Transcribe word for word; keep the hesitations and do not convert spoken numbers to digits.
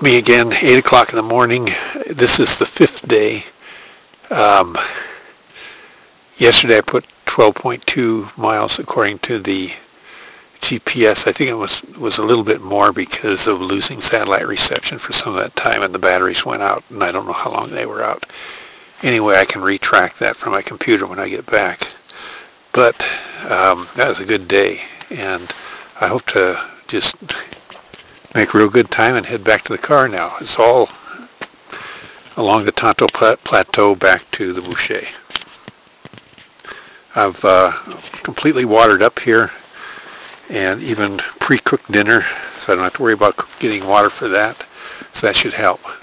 me again, eight o'clock in the morning. This is the fifth day. Um, yesterday I put twelve point two miles according to the G P S. I think it was, was a little bit more because of losing satellite reception for some of that time, and the batteries went out, and I don't know how long they were out. Anyway, I can retract that from my computer when I get back. But um, that was a good day, and I hope to just make real good time and head back to the car now. It's all along the Tonto Plateau back to the Boucher. I've uh, completely watered up here and even pre-cooked dinner, so I don't have to worry about getting water for that. So that should help.